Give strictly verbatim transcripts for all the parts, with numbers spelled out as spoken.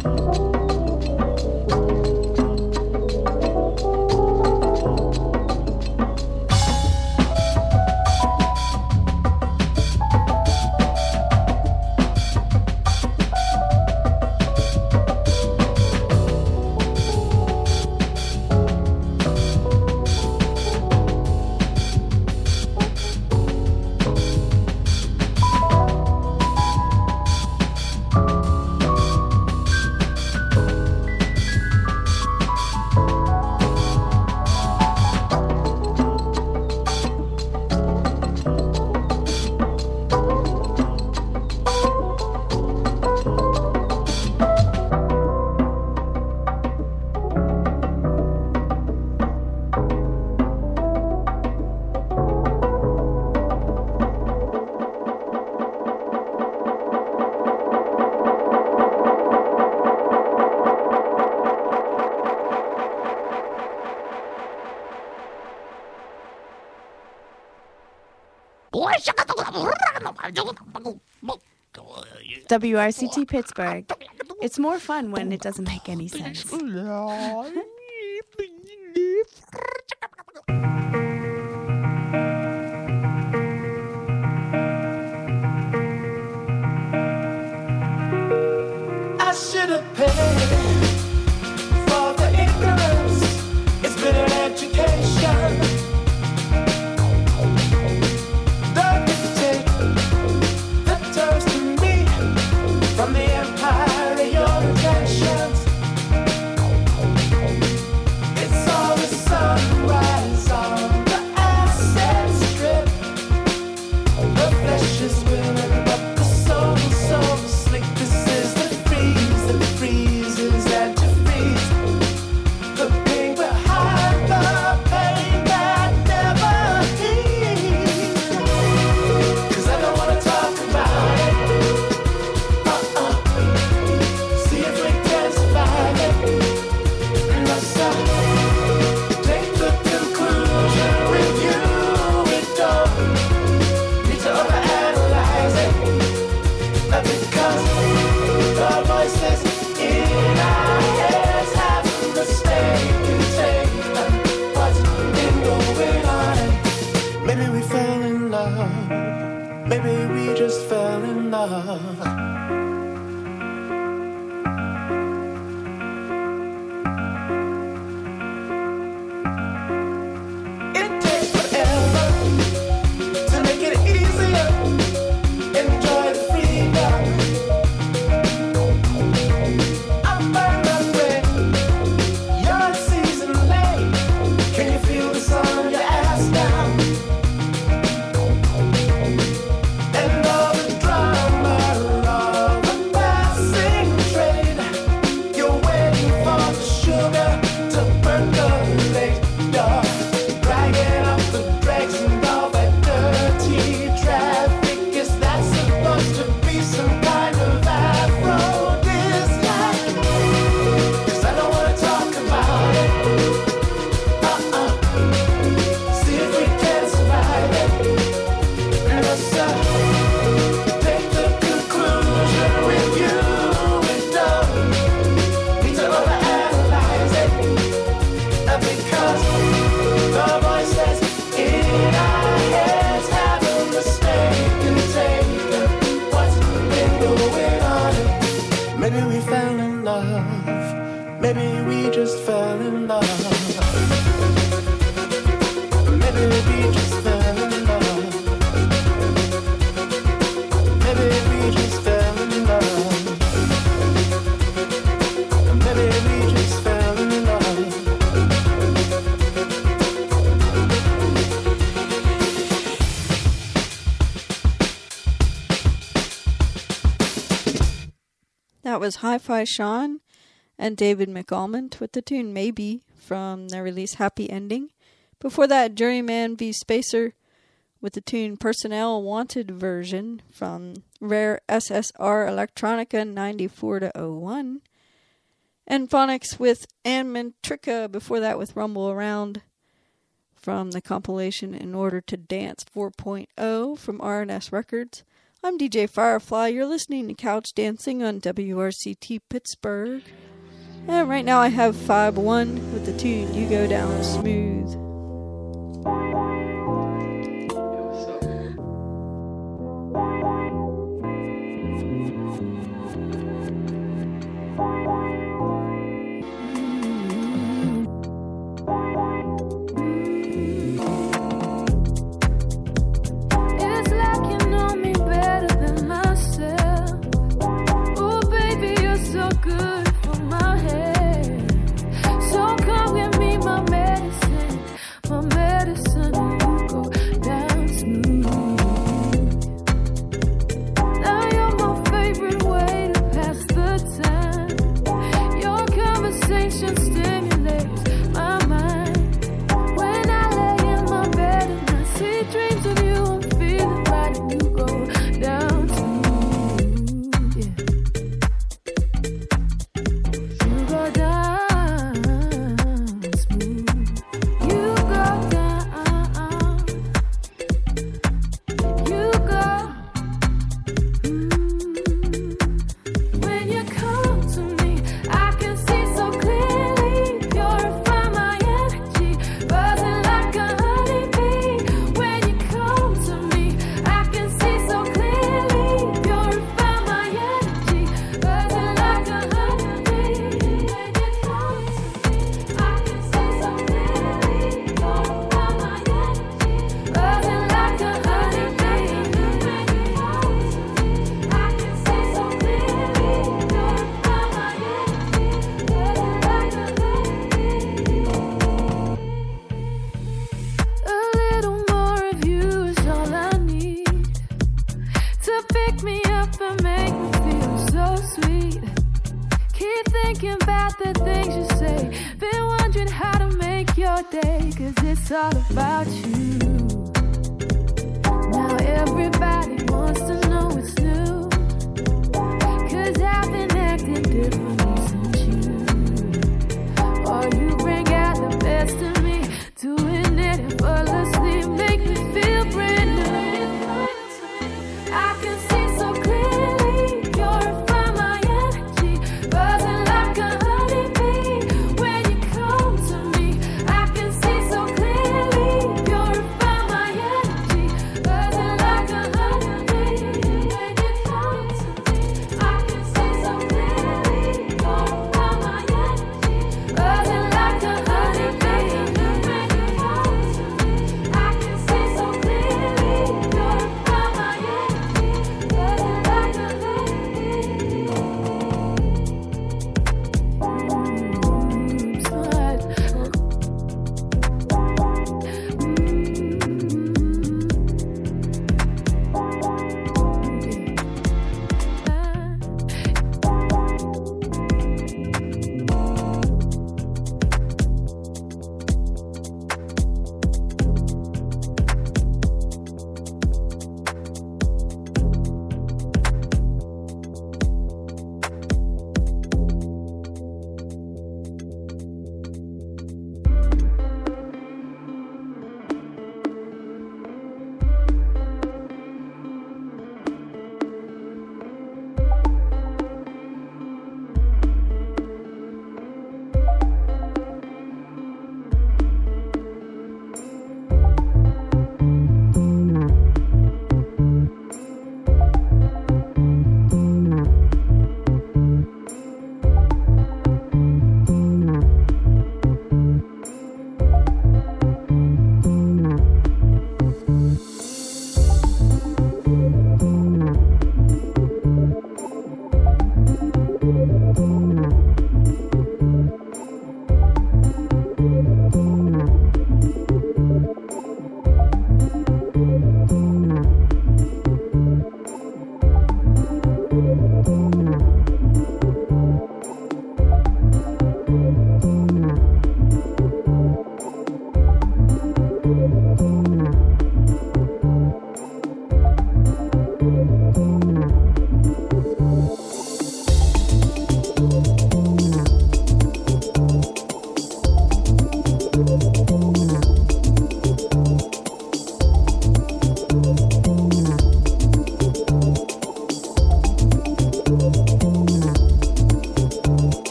W R C T Pittsburgh. It's more fun when it doesn't make any sense. I should have paid for the ignorance. It's been an education. The dictate that turns to me from the empire of your intentions. It's all the sunrise on the asset strip. The flesh is willing, but the soul is so slick. This is the freeze that freezes and to freeze. The pain behind the pain that never heals. 'Cause I don't wanna talk about it. Uh-uh. See if we can survive it. No, sir. Take the conclusion with you. We don't need to overanalyze it. Uh, Because the voices in our heads have a mistake and take uh, what's been going on. Maybe we fell in love. Maybe we just fell in love. It takes forever to make it easier. Enjoy the freedom. I'm by my brain. You're a season late. Can you feel the sun on your ass now? And all the drama of the passing train. You're waiting for the sugar to percolate. You're dragging up the dregs and all that dirty traffic. Is that supposed to be some kind of aphrodisiac? 'Cause I don't wanna talk about it. Uh-uh. See if we can survive it. No, sir. Take the conclusion with you. We don't need to overanalyze it. Uh, Because the voices in our heads have a mistake and take what's been going on. Maybe we fell in love. Maybe we just fell in love. Maybe we just fell in love. Maybe we just fell in love. Maybe we just fell in love. That was Hi-Fi Sean and David McAlmond with the tune Maybe from their release Happy Ending. Before that, Juryman v. Spacer with the tune Personnel Wanted version from Rare S S R Electronica ninety-four to oh one. And Phonics with Ann Mantrica before that with Rumble Around from the compilation In Order to Dance four point oh from R and S Records. I'm D J Firefly. You're listening to Couch Dancing on W R C T Pittsburgh. And right now I have five one with the tune You Go Down Smooth.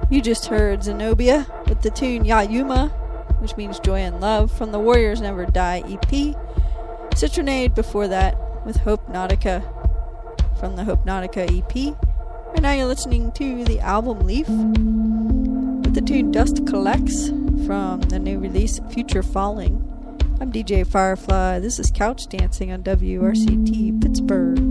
You just heard Zenobia with the tune Yayuma, which means joy and love, from the Warriors Never Die E P. Citronade before that with Hope Nautica from the Hope Nautica E P. Right now you're listening to the album Leaf with the tune Dust Collects from the new release Future Falling. I'm D J Firefly. This is Couch Dancing on W R C T Pittsburgh.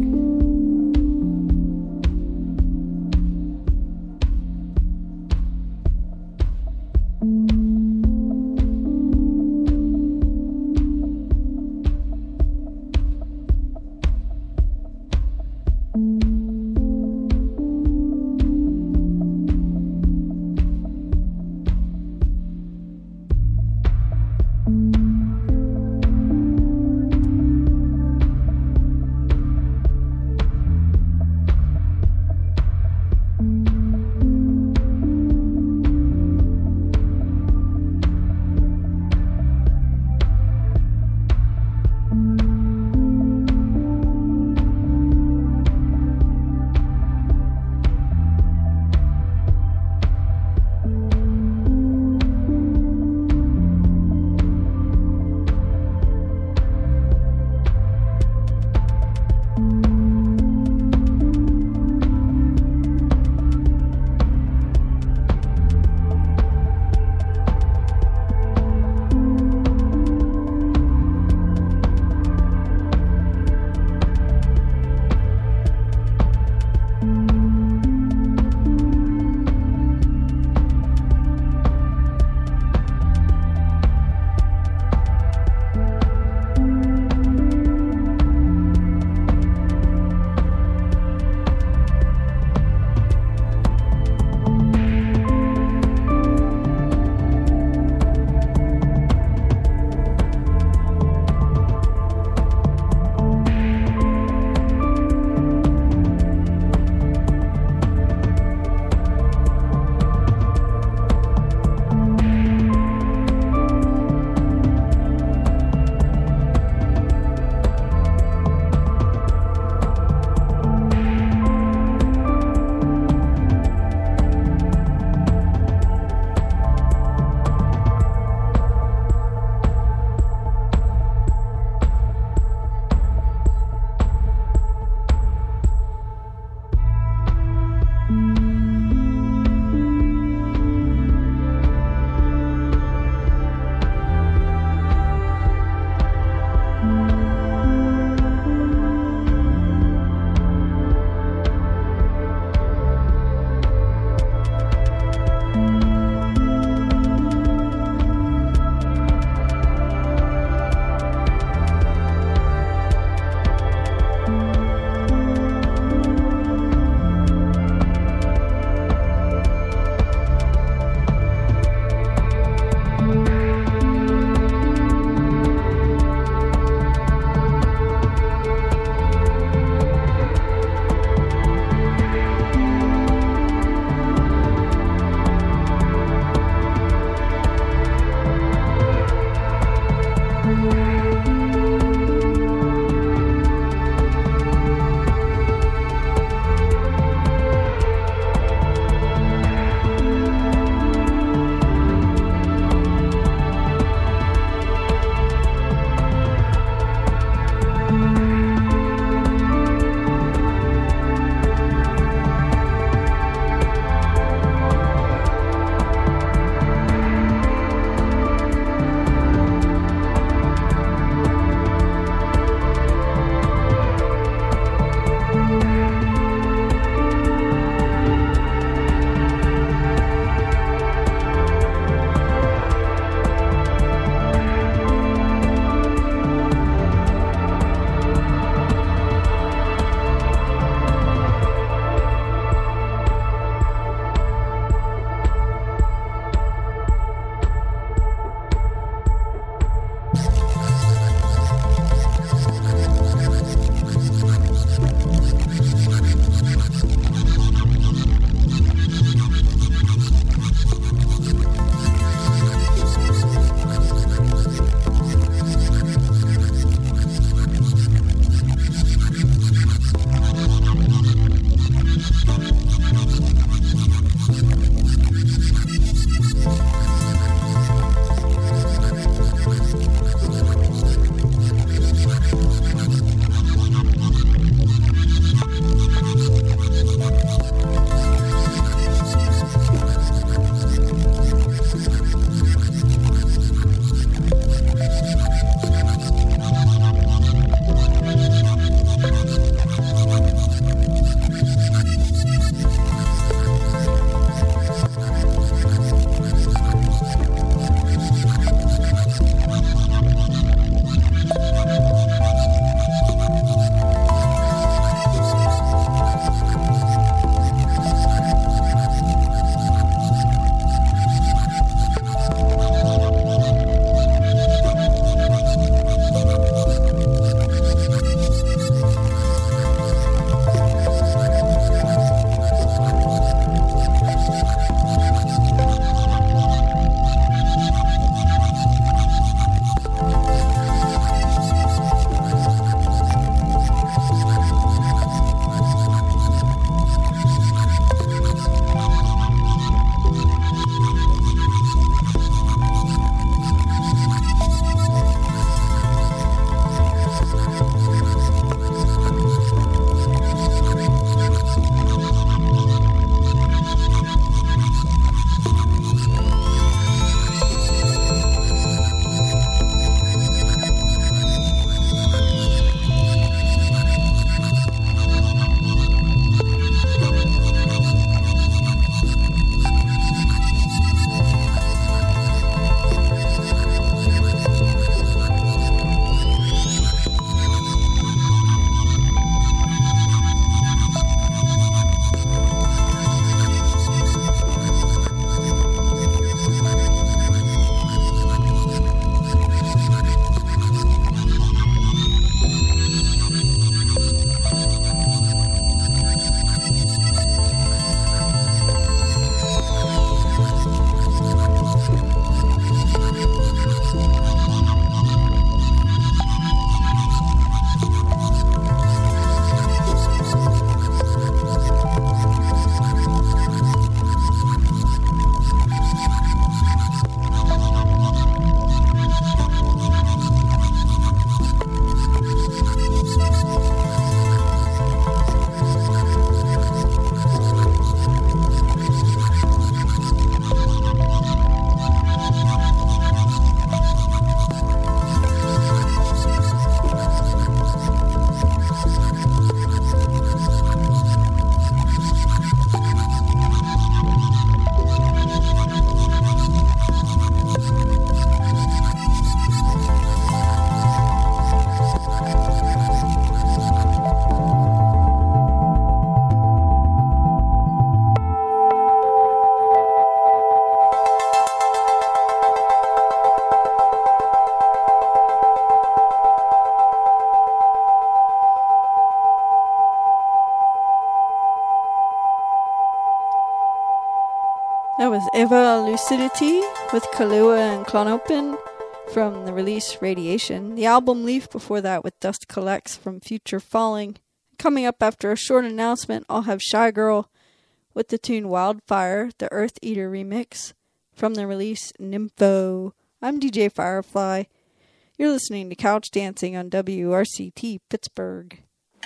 That was Eva Lucidity with Kahlua and Klonopin from the release Radiation. The album Leaf before that with Dust Collects from Future Falling. Coming up after a short announcement, I'll have Shy Girl with the tune Wildfire, the Earth Eater remix from the release Nympho. I'm D J Firefly. You're listening to Couch Dancing on W R C T Pittsburgh.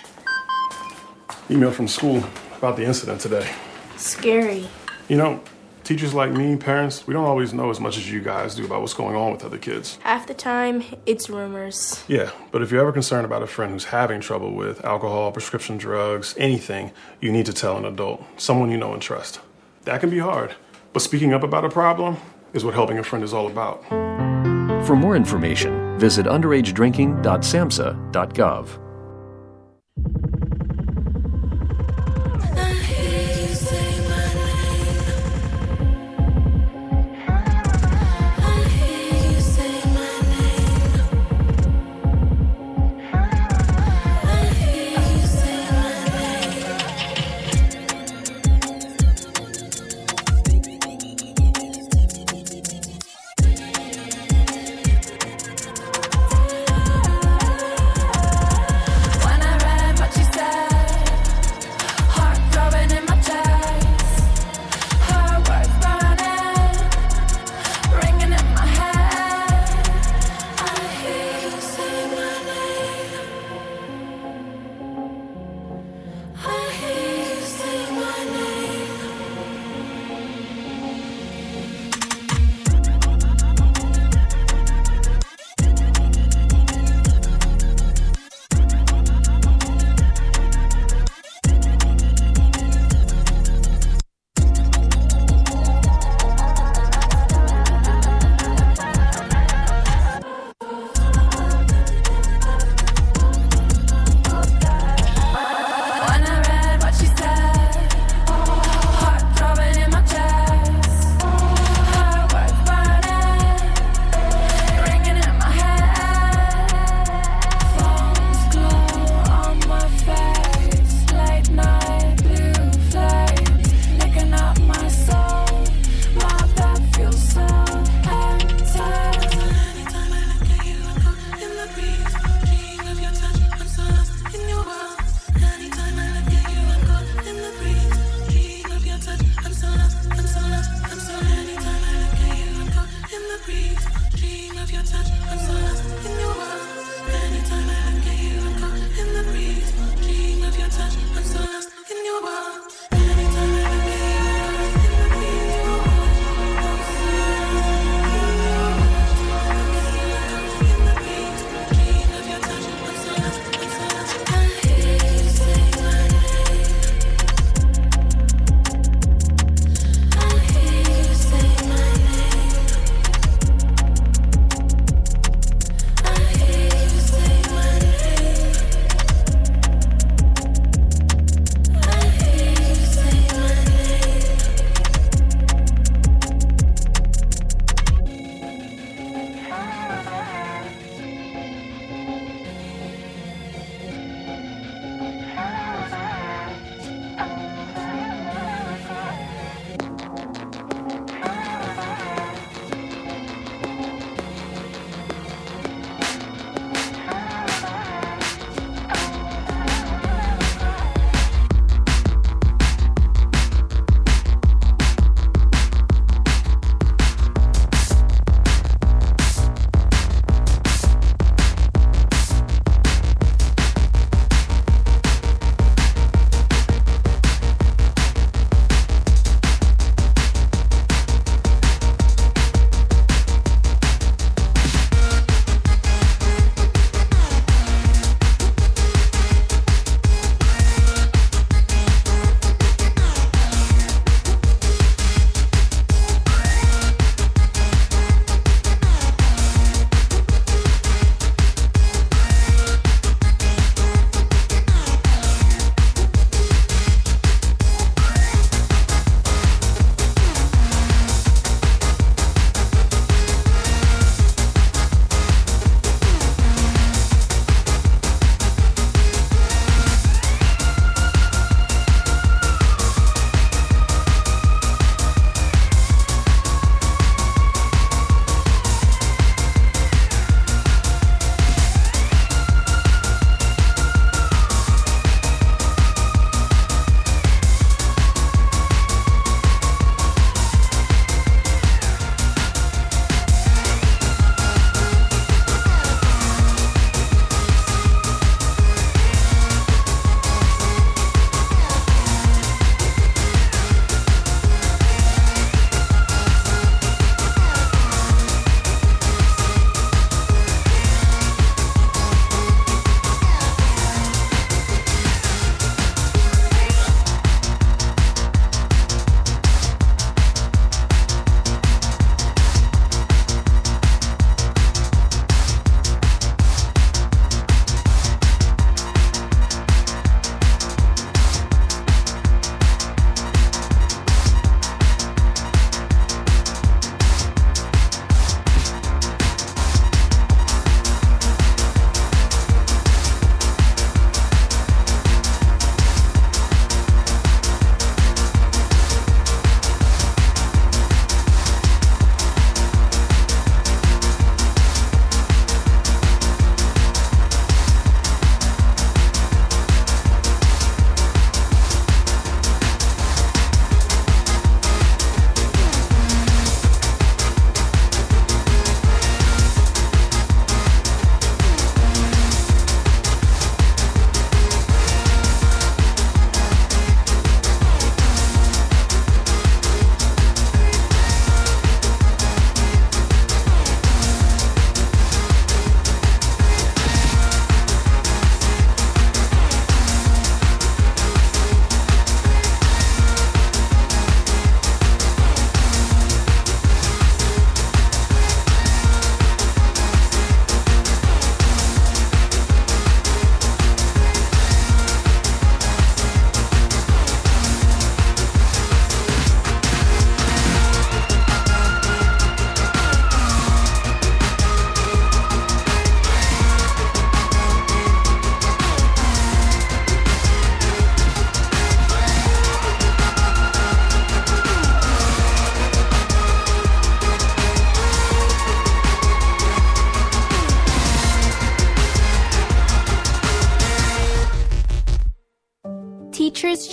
Email from school about the incident today. Scary. You know, teachers like me, parents, we don't always know as much as you guys do about what's going on with other kids. Half the time, it's rumors. Yeah, but if you're ever concerned about a friend who's having trouble with alcohol, prescription drugs, anything, you need to tell an adult, someone you know and trust. That can be hard, but speaking up about a problem is what helping a friend is all about. For more information, visit underage drinking dot samhsa dot gov.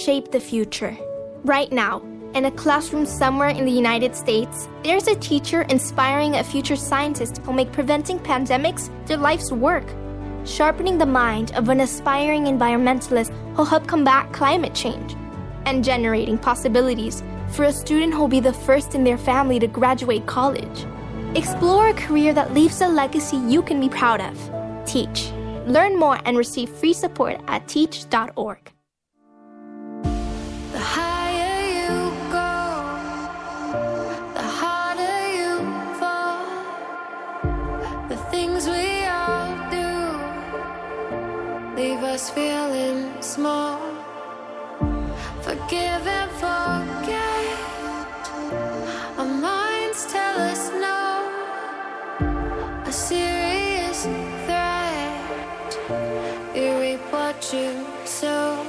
shape the future. Right now, in a classroom somewhere in the United States, there's a teacher inspiring a future scientist who'll make preventing pandemics their life's work. Sharpening the mind of an aspiring environmentalist who'll help combat climate change. And generating possibilities for a student who'll be the first in their family to graduate college. Explore a career that leaves a legacy you can be proud of. Teach. Learn more and receive free support at teach dot org. The higher you go, the harder you fall. The things we all do leave us feeling small. Forgive and forget. Our minds tell us no. A serious threat. You reap what you sow.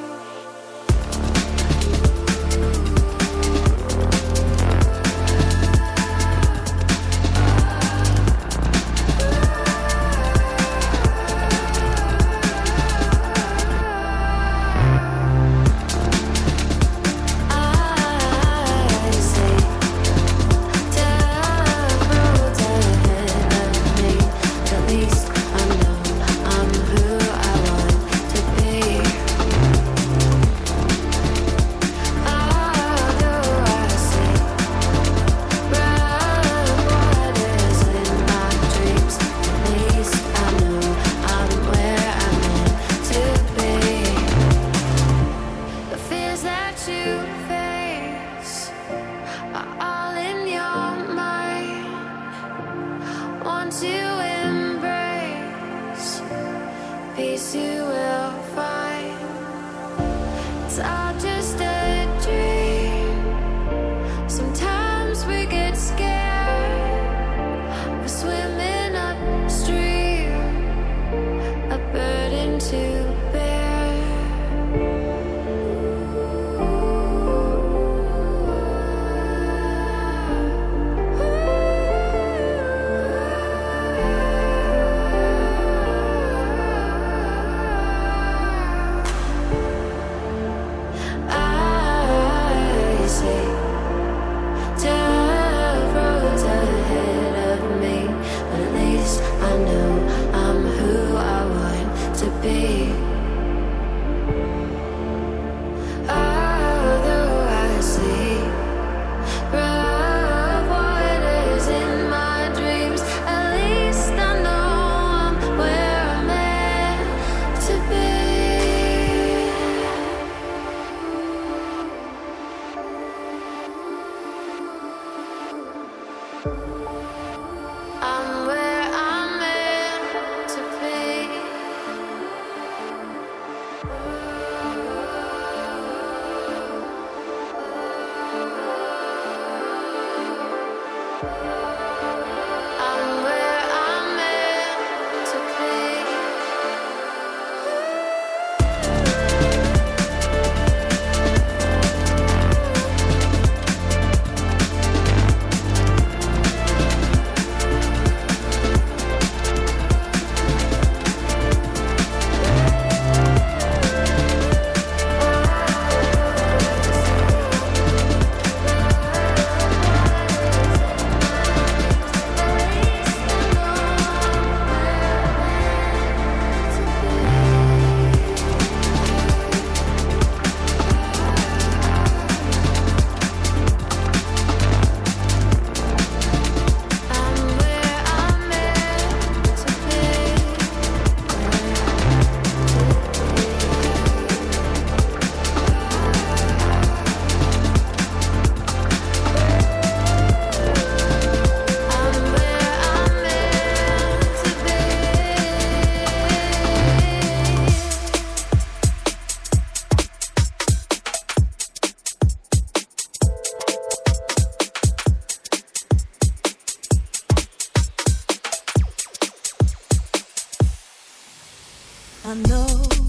I know,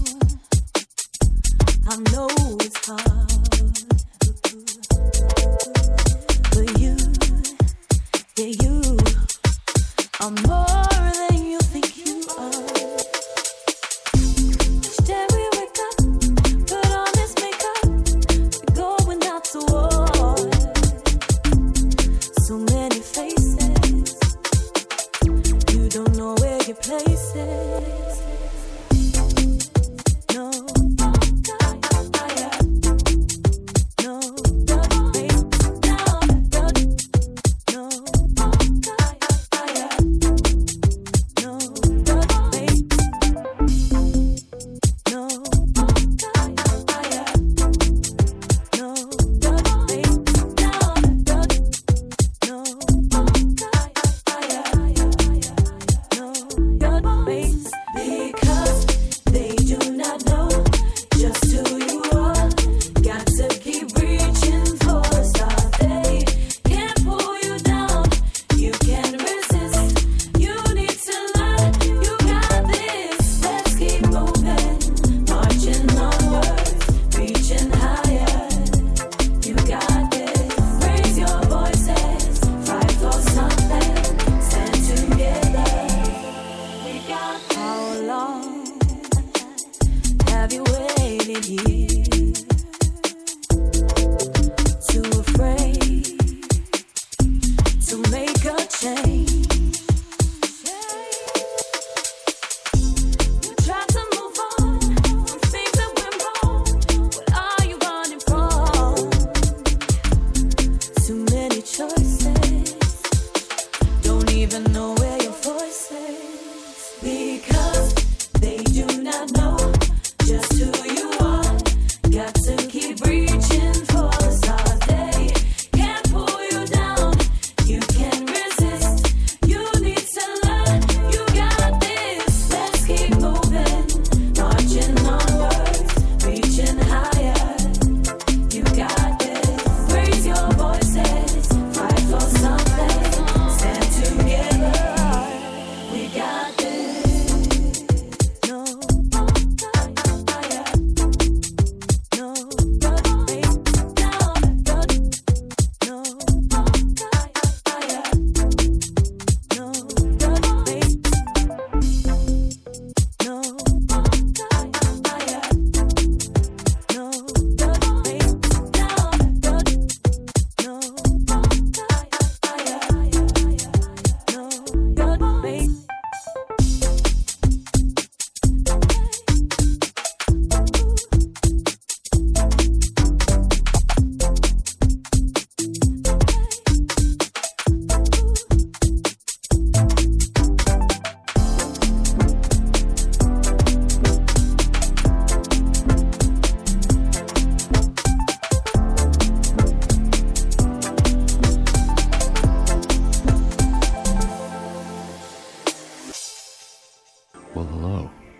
I know it's hard, but you, yeah, you are more than you think you are. Each day we wake up, put on this makeup,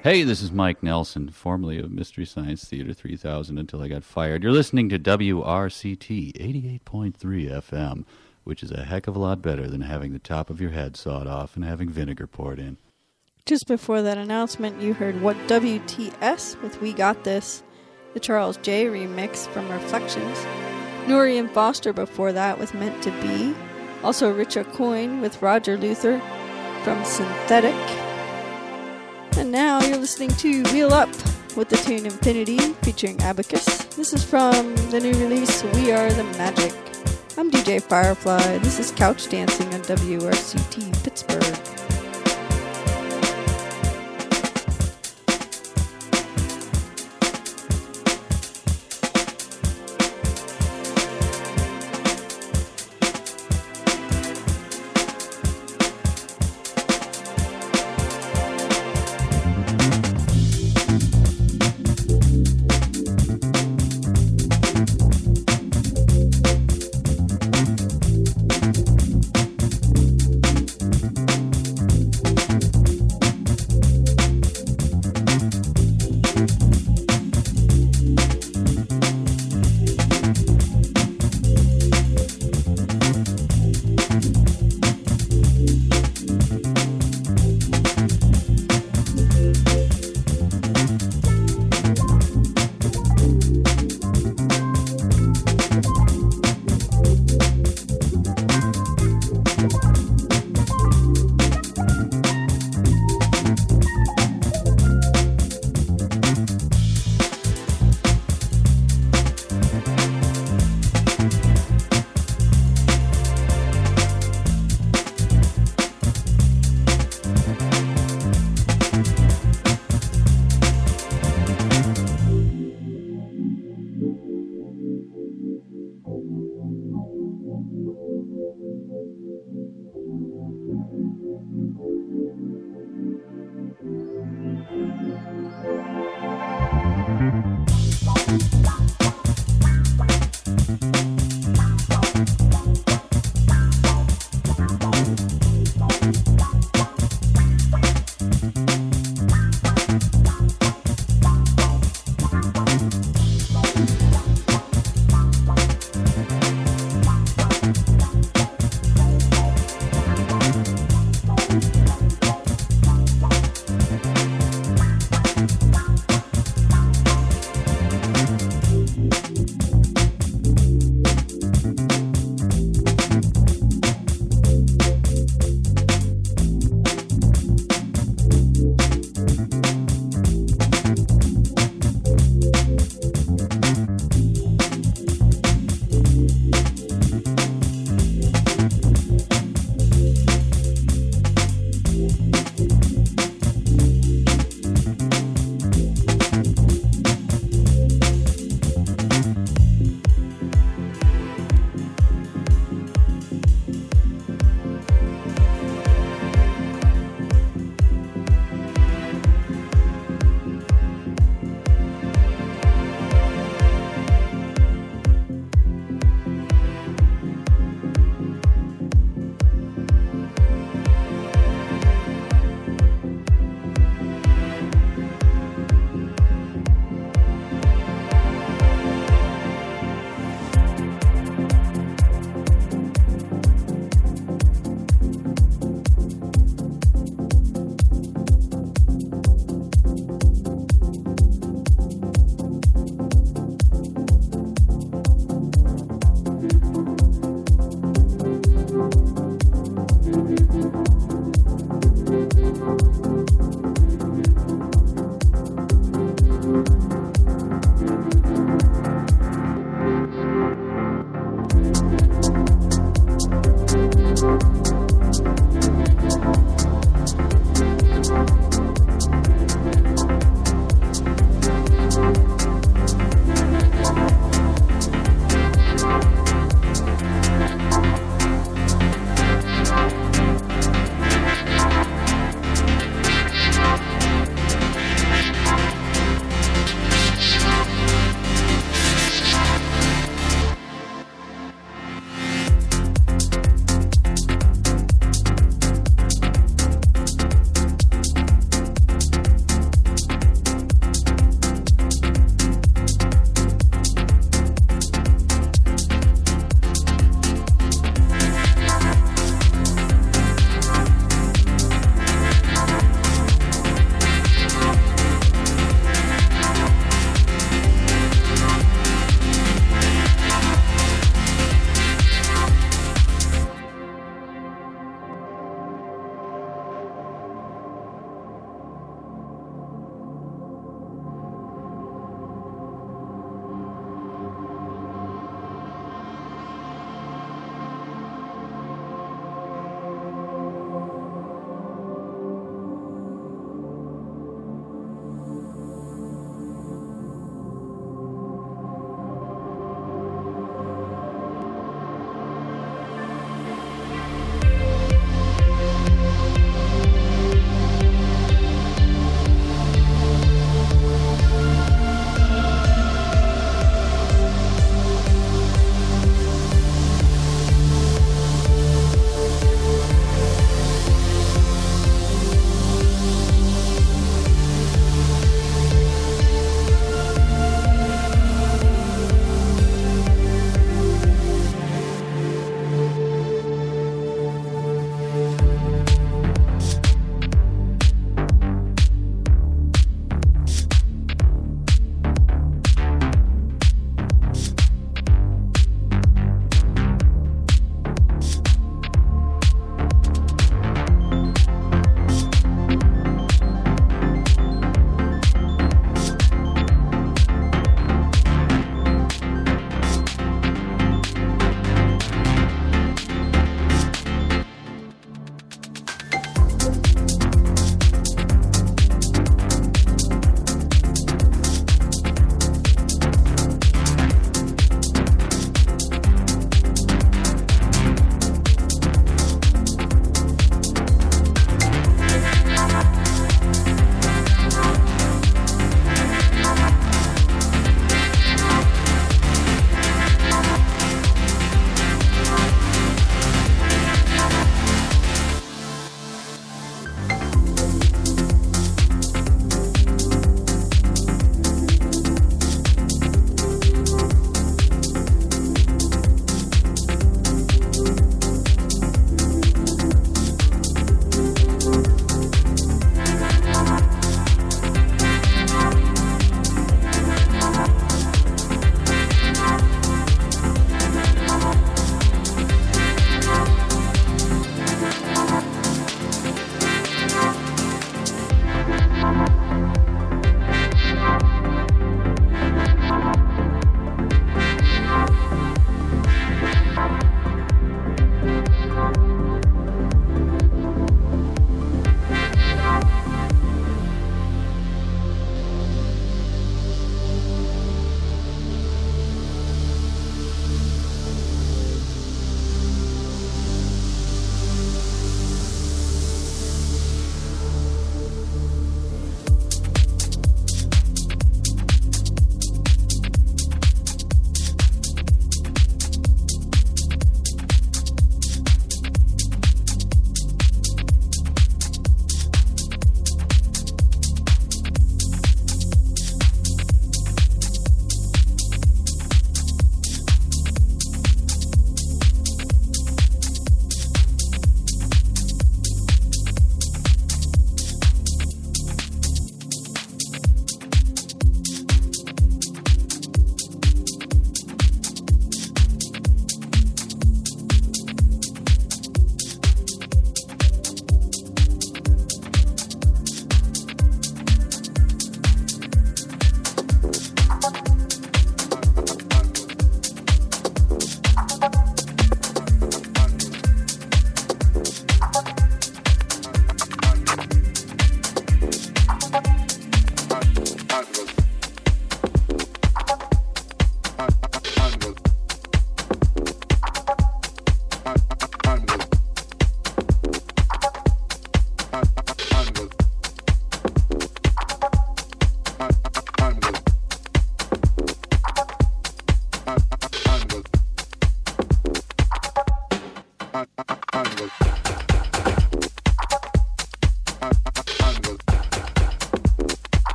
Hey, this is Mike Nelson, formerly of Mystery Science Theater three thousand until I got fired. You're listening to W R C T eighty-eight point three F M, which is a heck of a lot better than having the top of your head sawed off and having vinegar poured in. Just before that announcement, you heard What W T S with We Got This, the Charles J remix from Reflections. Nuri and Foster before that with Meant to Be. Also Richa Coyne with Roger Luther from Synthetic. And now you're listening to Wheel Up with the tune Infinity featuring Abacus. This is from the new release We Are the Magic. I'm D J Firefly. This is Couch Dancing on W R C T Pittsburgh.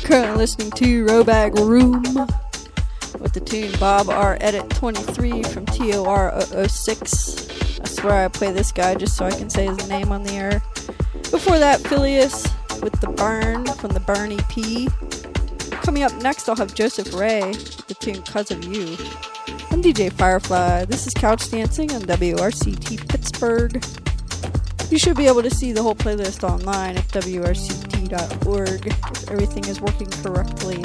currently listening to Robag Room with the tune Bob R. Edit twenty-three from T O R zero zero six. I swear I play this guy just so I can say his name on the air. Before that, Phileas with The Burn from the Burn E P. Coming up next, I'll have Joseph Ray with the tune Cause of You. I'm D J Firefly. This is Couch Dancing on W R C T Pittsburgh. You should be able to see the whole playlist online at W R C T dot org if everything is working correctly.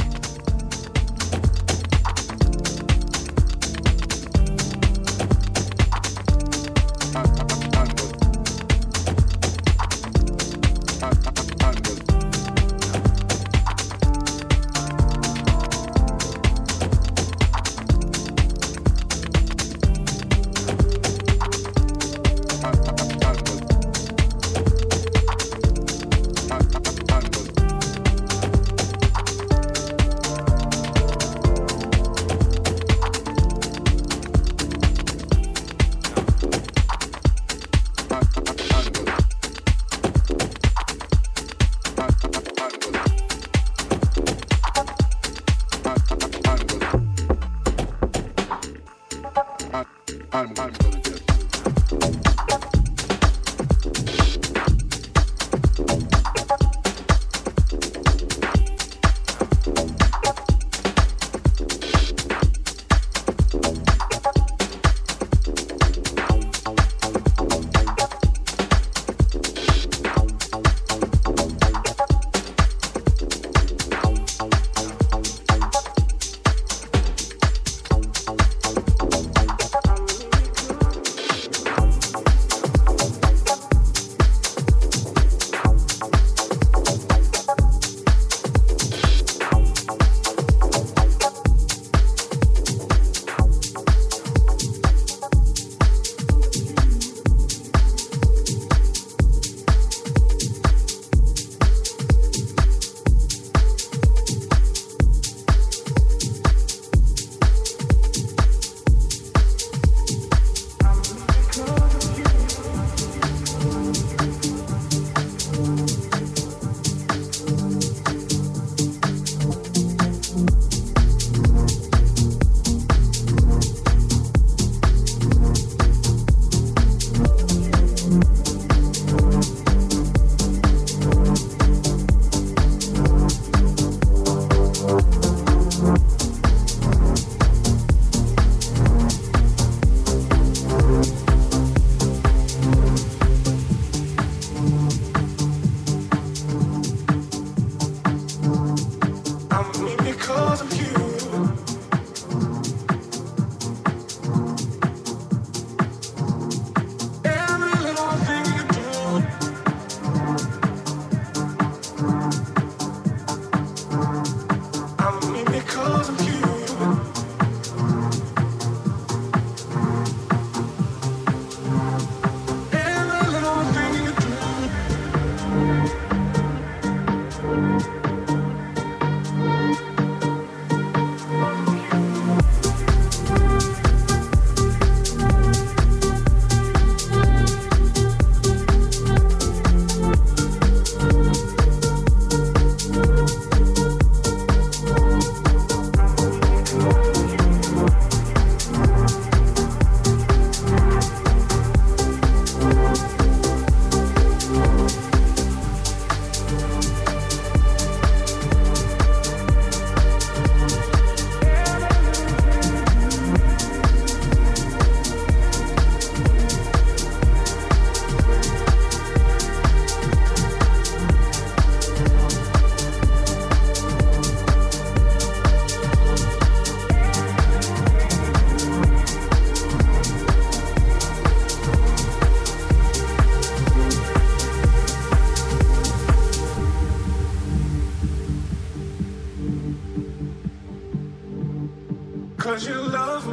Cause you love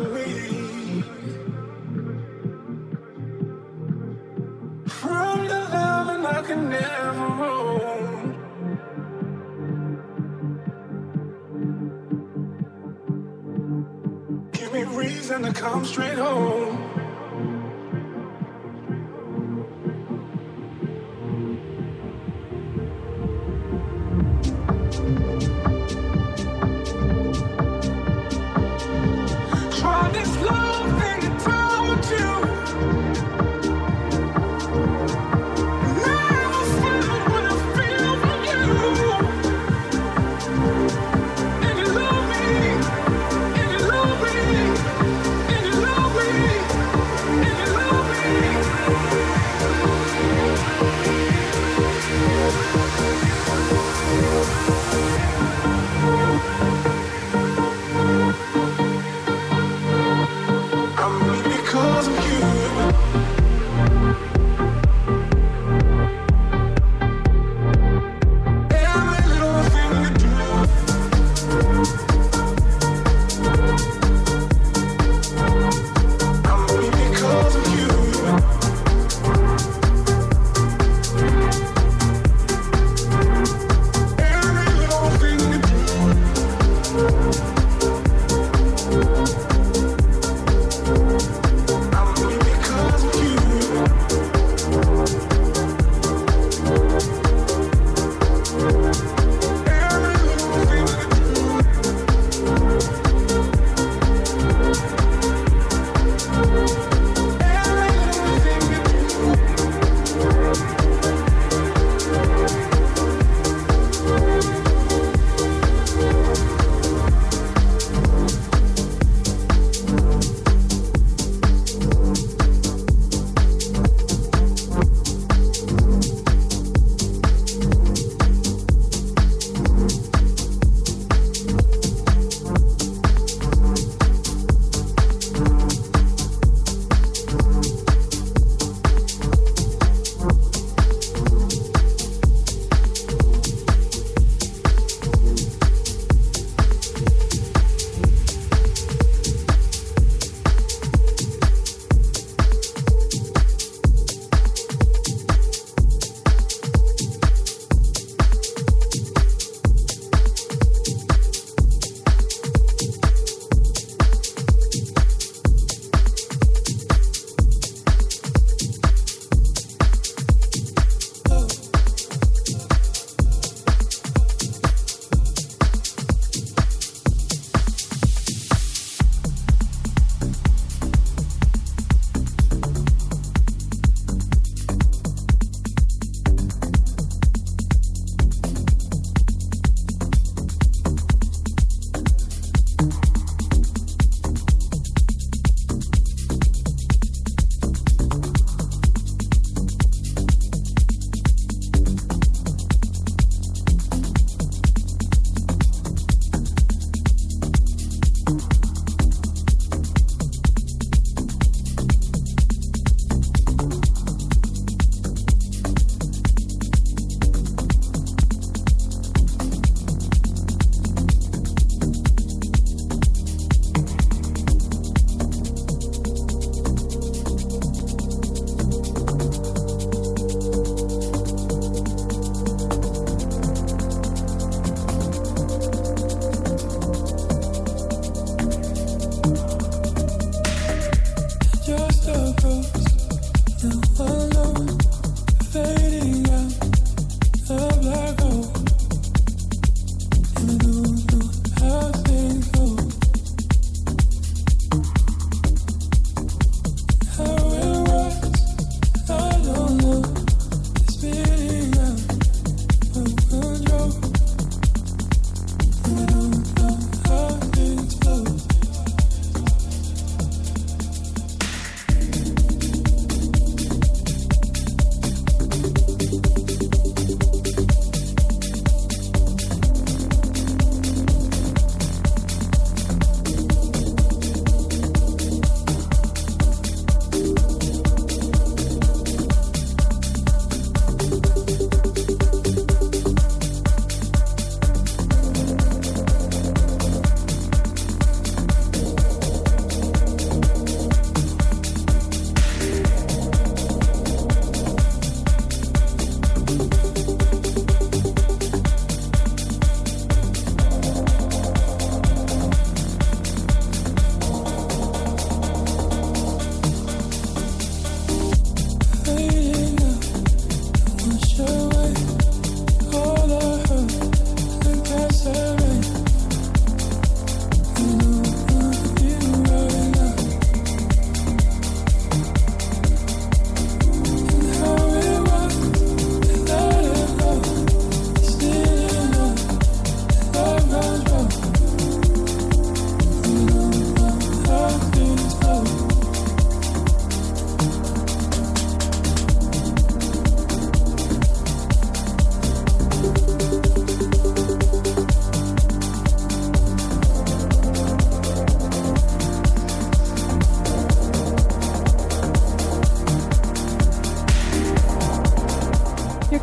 me. From the love and I can never hold. Give me reason to come straight home.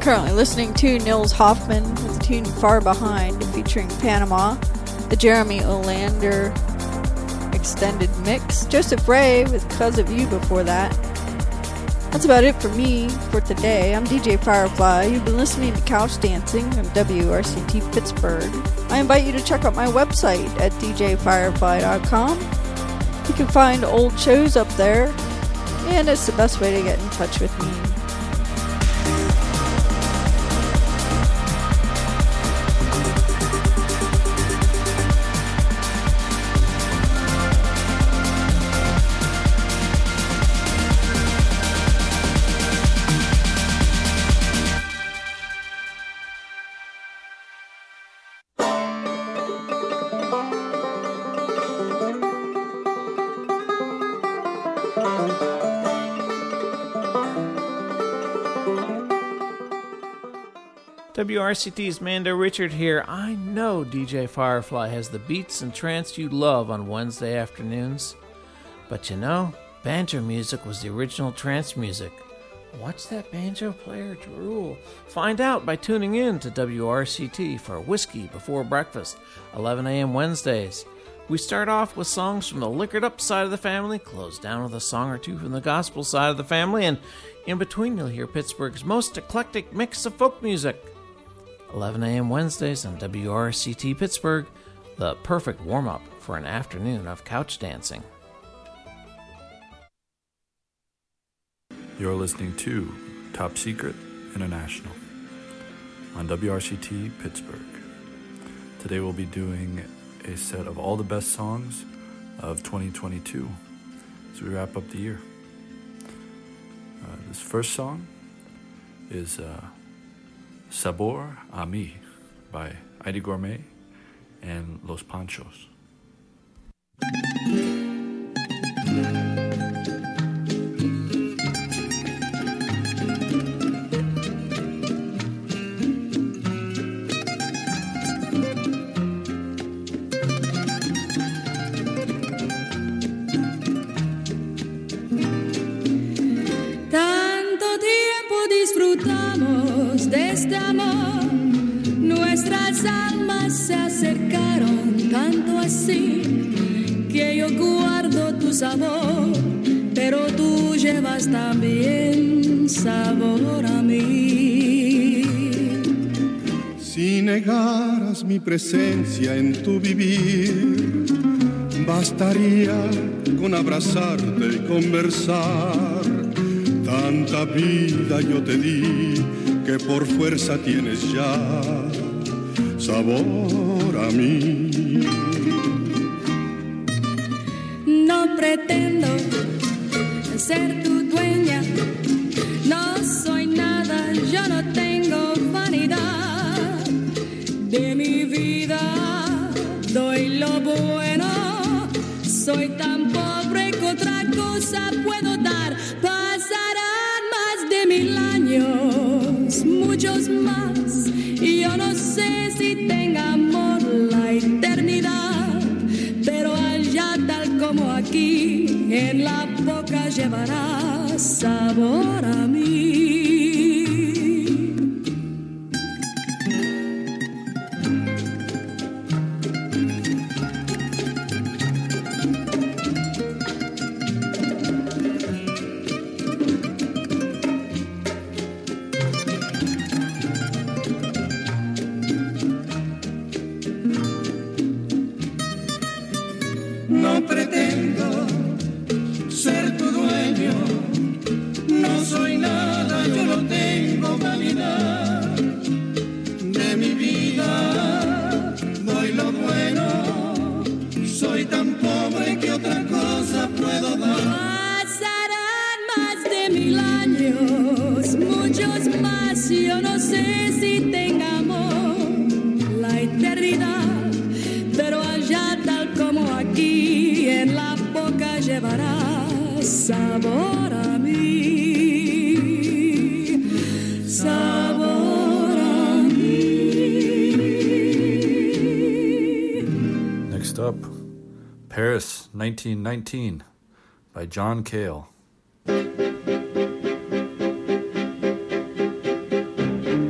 currently listening to Nils Hoffman with the tune Far Behind featuring Panama, the Jeremy Olander extended mix, Joseph Ray with Cause of You before that. That's about it for me for today. I'm D J Firefly. You've been listening to Couch Dancing on W R C T Pittsburgh. I invite you to check out my website at d j firefly dot com. You can find old shows up there, and it's the best way to get in touch with me. W R C T's Mando Richard here. I know D J Firefly has the beats and trance you love on Wednesday afternoons. But you know, banjo music was the original trance music. Watch that banjo player drool. Find out by tuning in to W R C T for Whiskey Before Breakfast, eleven a.m. Wednesdays. We start off with songs from the liquored up side of the family, close down with a song or two from the gospel side of the family, and in between you'll hear Pittsburgh's most eclectic mix of folk music. eleven a.m. Wednesdays on W R C T Pittsburgh, the perfect warm-up for an afternoon of couch dancing. You're listening to Top Secret International on W R C T Pittsburgh. Today we'll be doing a set of all the best songs of twenty twenty-two as we wrap up the year. Uh, this first song is uh, Sabor a Mi by Heidi Gourmet and Los Panchos. Tanto tiempo disfrutamos de este amor, nuestras almas se acercaron tanto así, que yo guardo tu sabor, pero tú llevas también sabor a mí. Si negaras mi presencia en tu vivir, bastaría con abrazarte y conversar. Tanta vida yo te di que por fuerza tienes ya sabor a mí. No pretendo ser tu dueña, no soy nada, yo no tengo vanidad. De mi vida doy lo bueno, soy tan pobre que otra cosa puedo dar. Pasarán más de mil años, muchos más, y yo no sé si tenga amor la eternidad, pero allá tal como aquí, en la boca llevará sabor a mí. No pretendo ser tu dueño, no soy nada, yo no tengo vanidad. De mi vida doy lo bueno, soy tan pobre que otra cosa puedo dar. Pasarán más de mil años, muchos más, yo no sé si tenga amor la eternidad, pero allá tal como aquí, en la boca llevará sabor a mí, sabor a mí. Next up, Paris nineteen nineteen by John Cale.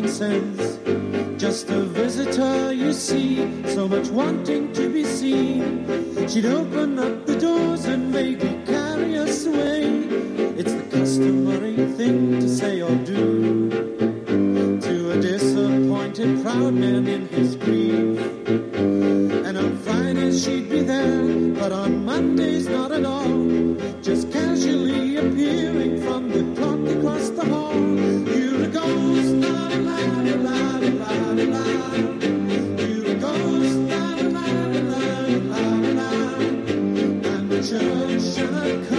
common sense. Just a visitor, you see, so much wanting to be seen. She'd open up the doors and maybe carry us away. It's the customary thing to say or do to a disappointed proud man in his grief. And on Fridays she'd be there, but on Mondays not at all, just casually appearing from the clock across the hall. You're a ghost, la la la la la la la. You're a ghost, la la la la la la la. And the church and a